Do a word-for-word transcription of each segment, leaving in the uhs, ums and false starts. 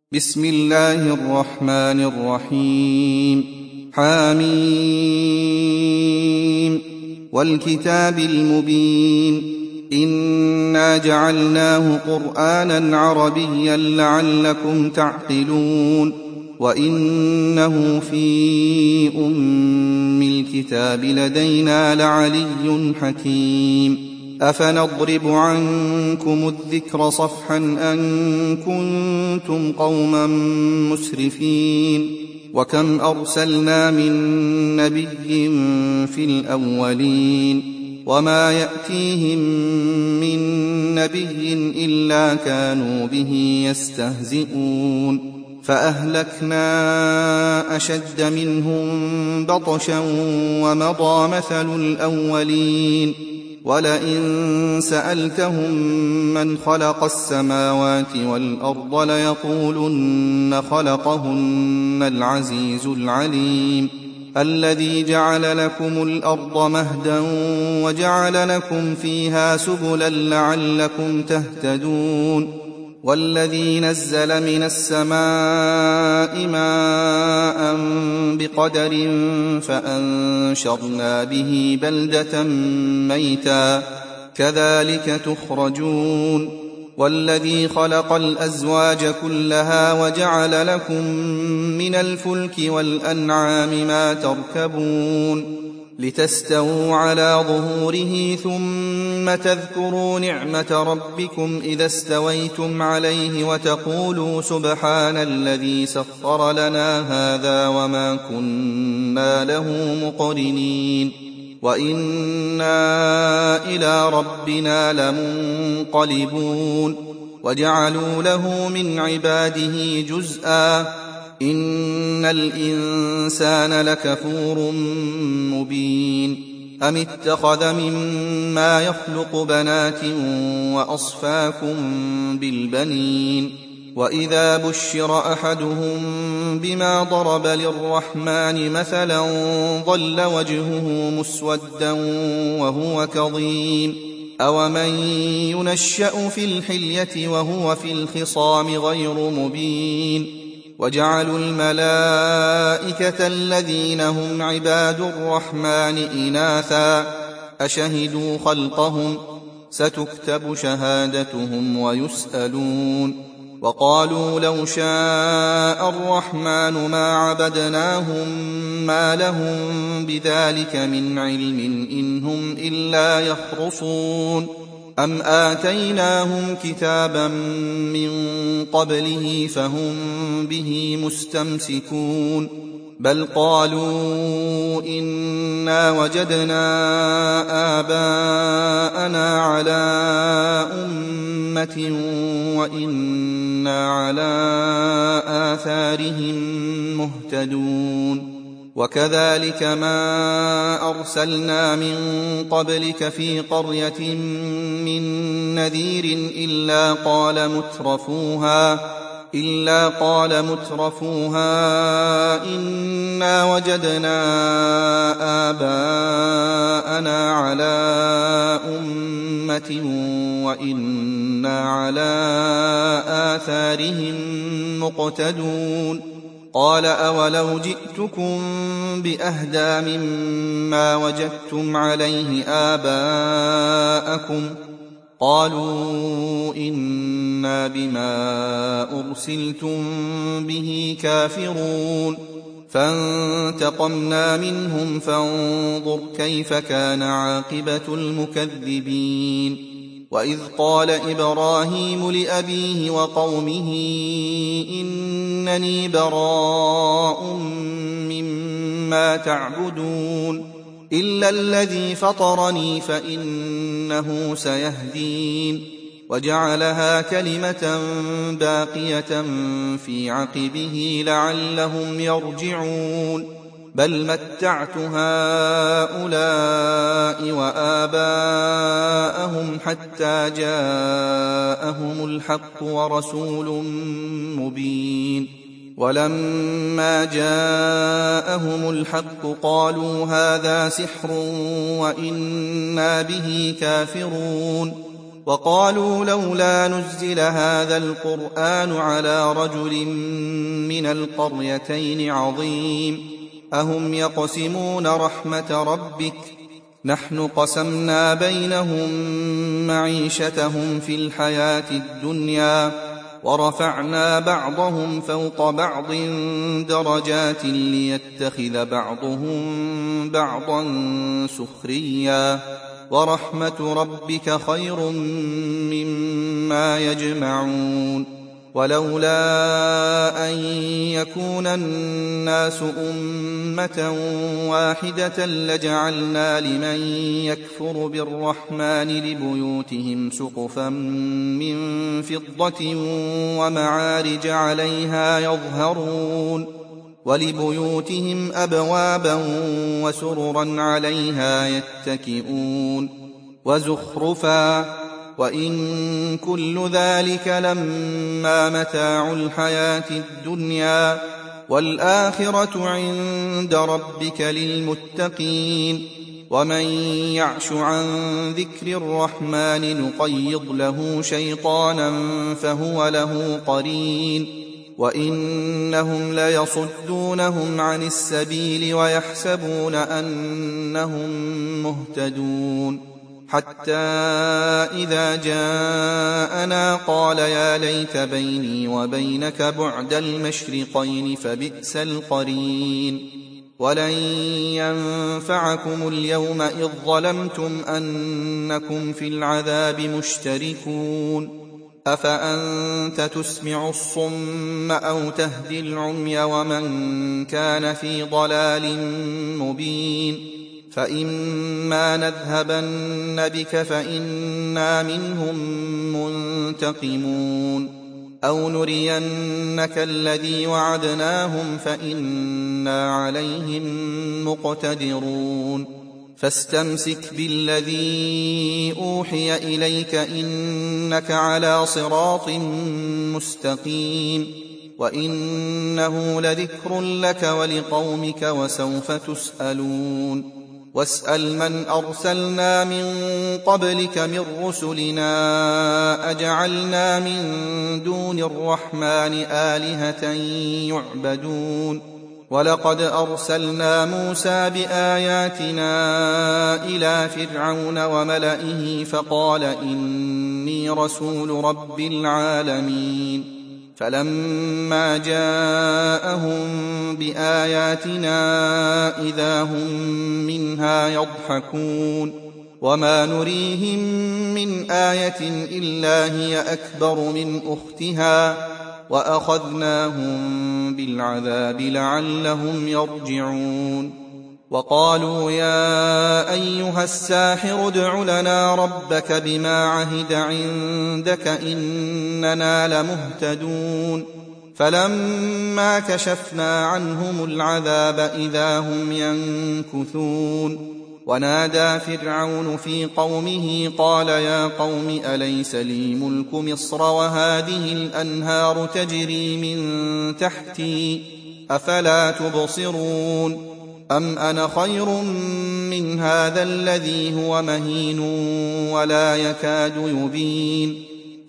بسم الله الرحمن الرحيم. حميم والكتاب المبين إنا جعلناه قرآنا عربيا لعلكم تعقلون وإنه في أم الكتاب لدينا لعلي حكيم. أفنضرب عنكم الذكر صفحا أن كنتم قوما مسرفين وكم أرسلنا من نبي في الأولين وما يأتيهم من نبي إلا كانوا به يستهزئون فأهلكنا أشد منهم بطشا ومضى مثل الأولين ولئن سألتهم من خلق السماوات والأرض ليقولن خلقهن العزيز العليم الذي جعل لكم الأرض مهدا وجعل لكم فيها سبلا لعلكم تهتدون والذي نزل من السماء ماء بقدر فأنشرنا به بلدة ميتا كذلك تخرجون والذي خلق الأزواج كلها وجعل لكم من الفلك والأنعام ما تركبون لتستووا على ظهوره ثم تذكروا نعمة ربكم إذا استويتم عليه وتقولوا سبحان الذي سخر لنا هذا وما كنا له مقرنين وإنا إلى ربنا لمنقلبون وجعلوا له من عباده جزءا إن الإنسان لكفور مبين أم اتخذ مما يخلق بنات وأصفاكم بالبنين وإذا بشر أحدهم بما ضرب للرحمن مثلا ظل وجهه مسودا وهو كظيم أومن ينشأ في الحلية وهو في الخصام غير مبين وجعلوا الملائكة الذين هم عباد الرحمن إناثا أشهدوا خلقهم ستكتب شهادتهم ويسألون وقالوا لو شاء الرحمن ما عبدناهم ما لهم بذلك من علم إن هم إلا يخرصون أم آتيناهم كتابا من قبله فهم به مستمسكون بل قالوا إنا وجدنا آباءنا على أمة وإنا على آثارهم مهتدون وكذلك ما أرسلنا من قبلك في قرية من نذير إلا قال مترفوها إلا قال مترفوها إنا وجدنا آباءنا على أمة وإنا على آثارهم مقتدون قال أولو جئتكم بأهدى مما وجدتم عليه آباءكم قالوا إنا بما أرسلتم به كافرون فانتقمنا منهم فانظر كيف كان عاقبة المكذبين وإذ قال إبراهيم لأبيه وقومه إنني براء مما تعبدون إلا الذي فطرني فإنه سيهدين وجعلها كلمة باقية في عقبه لعلهم يرجعون بل متعت هؤلاء وآباءهم حتى جاءهم الحق ورسول مبين ولما جاءهم الحق قالوا هذا سحر وإنا به كافرون وقالوا لولا نزل هذا القرآن على رجل من القريتين عظيم أهم يقسمون رحمة ربك نحن قسمنا بينهم معيشتهم في الحياة الدنيا ورفعنا بعضهم فوق بعض درجات ليتخذ بعضهم بعضا سخريا ورحمة ربك خير مما يجمعون ولولا أن يكون الناس أمة واحدة لجعلنا لمن يكفر بالرحمن لبيوتهم سقفا من فضة ومعارج عليها يظهرون ولبيوتهم أبوابا وسررا عليها يتكئون وزخرفا وإن كل ذلك لما متاع الحياة الدنيا والآخرة عند ربك للمتقين ومن يعش عن ذكر الرحمن نقيض له شيطانا فهو له قرين وإنهم ليصدونهم عن السبيل ويحسبون أنهم مهتدون حتى إذا جاءنا قال يا ليت بيني وبينك بعد المشرقين فبئس القرين ولن ينفعكم اليوم إذ ظلمتم أنكم في العذاب مشتركون أفأنت تسمع الصم أو تهدي العمي ومن كان في ضلال مبين فإما نذهبن بك فإنا منهم منتقمون أو نرينك الذي وعدناهم فإنا عليهم مقتدرون فاستمسك بالذي أوحي إليك إنك على صراط مستقيم وإنه لذكر لك ولقومك وسوف تسألون واسأل من أرسلنا من قبلك من رسلنا أجعلنا من دون الرحمن آلهة يعبدون ولقد أرسلنا موسى بآياتنا إلى فرعون وملئه فقال إني رسول رب العالمين فلما جاءهم بآياتنا إذا هم منها يضحكون وما نريهم من آية إلا هي أكبر من أختها وأخذناهم بالعذاب لعلهم يرجعون وقالوا يا أيها الساحر ادع لنا ربك بما عهد عندك إننا لمهتدون فلما كشفنا عنهم العذاب إذا هم ينكثون ونادى فرعون في قومه قال يا قوم أليس لي ملك مصر وهذه الأنهار تجري من تحتي أفلا تبصرون أم أنا خير من هذا الذي هو مهين ولا يكاد يبين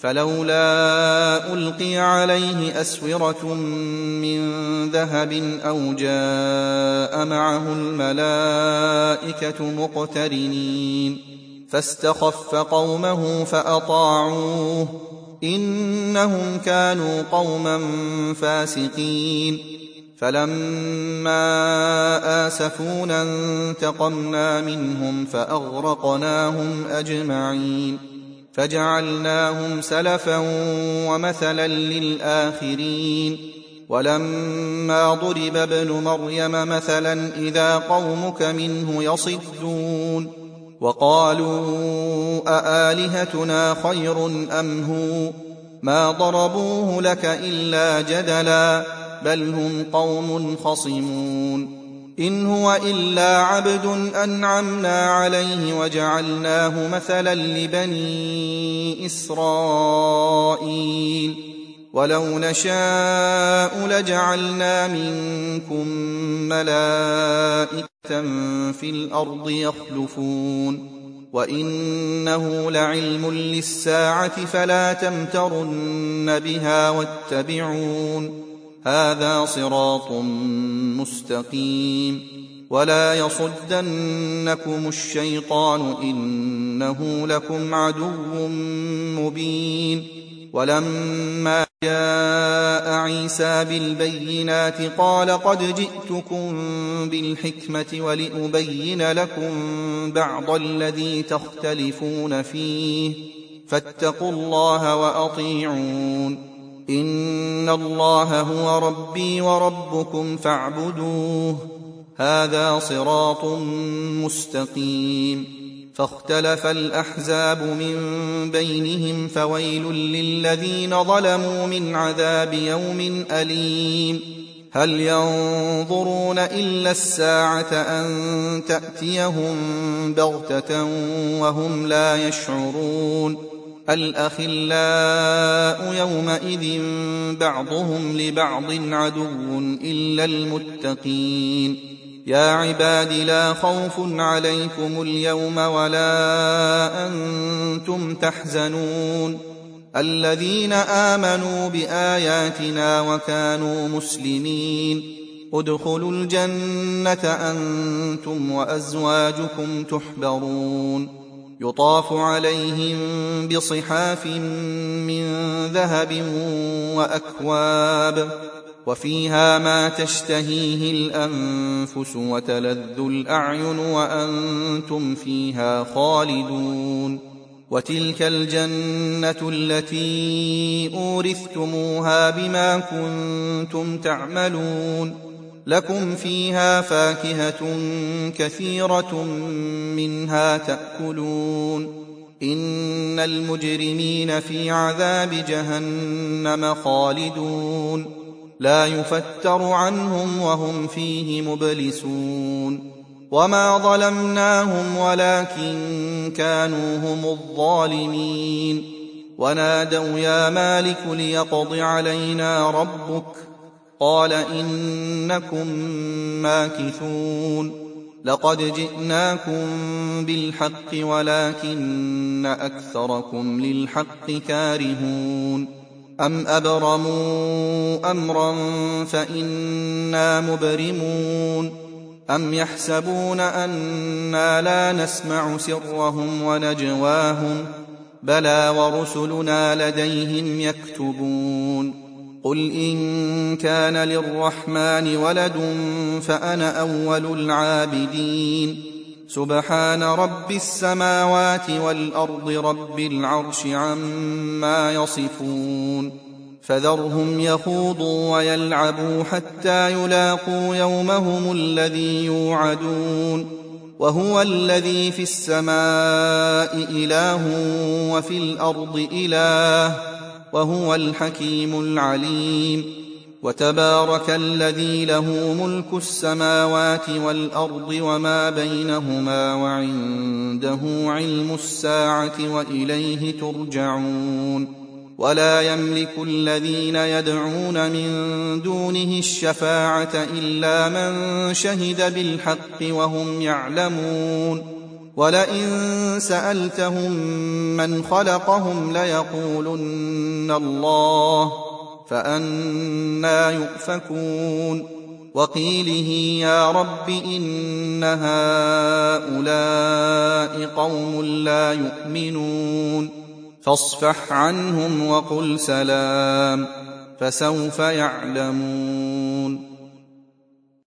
فلولا ألقي عليه أسورة من ذهب أو جاء معه الملائكة مقترنين فاستخف قومه فأطاعوه إنهم كانوا قوما فاسقين فلما آسفونا انتقمنا منهم فأغرقناهم أجمعين فجعلناهم سلفا ومثلا للآخرين ولما ضرب ابن مريم مثلا إذا قومك منه يصدون وقالوا أآلهتنا خير أم هو ما ضربوه لك إلا جدلا بل هم قوم خصمون إن هو إلا عبد أنعمنا عليه وجعلناه مثلا لبني إسرائيل ولو نشاء لجعلنا منكم ملائكة في الأرض يخلفون وإنه لعلم للساعة فلا تمترن بها واتبعون هذا صراط مستقيم ولا يصدنكم الشيطان إنه لكم عدو مبين ولما جاء عيسى بالبينات قال قد جئتكم بالحكمة ولأبين لكم بعض الذي تختلفون فيه فاتقوا الله وأطيعون إن الله هو ربي وربكم فاعبدوه هذا صراط مستقيم فاختلف الأحزاب من بينهم فويل للذين ظلموا من عذاب يوم أليم هل ينظرون إلا الساعة أن تأتيهم بغتة وهم لا يشعرون الأخلاء يومئذ بعضهم لبعض عدو إلا المتقين يا عباد لا خوف عليكم اليوم ولا أنتم تحزنون الذين آمنوا بآياتنا وكانوا مسلمين ادخلوا الجنة أنتم وأزواجكم تحبرون يطاف عليهم بصحاف من ذهب وأكواب وفيها ما تشتهيه الأنفس وتلذ الأعين وأنتم فيها خالدون وتلك الجنة التي أورثتموها بما كنتم تعملون لكم فيها فاكهة كثيرة منها تأكلون إن المجرمين في عذاب جهنم خالدون لا يفتر عنهم وهم فيه مبلسون وما ظلمناهم ولكن كانوا هم الظالمين ونادوا يا مالك ليقض علينا ربك قال إنكم ماكثون لقد جئناكم بالحق ولكن أكثركم للحق كارهون أم أبرموا أمرا فإنا مبرمون أم يحسبون أنا لا نسمع سرهم ونجواهم بلى ورسلنا لديهم يكتبون قل إن كان للرحمن ولد فأنا أول العابدين سبحان رب السماوات والأرض رب العرش عما يصفون فذرهم يخوضوا ويلعبوا حتى يلاقوا يومهم الذي يوعدون وهو الذي في السماء إله وفي الأرض إله وهو الحكيم العليم وتبارك الذي له ملك السماوات والأرض وما بينهما وعنده علم الساعة وإليه ترجعون ولا يملك الذين يدعون من دونه الشفاعة إلا من شهد بالحق وهم يعلمون ولئن سألتهم من خلقهم ليقولن الله فأنى يؤفكون وقيله يا رب إن هؤلاء قوم لا يؤمنون فاصفح عنهم وقل سلام فسوف يعلمون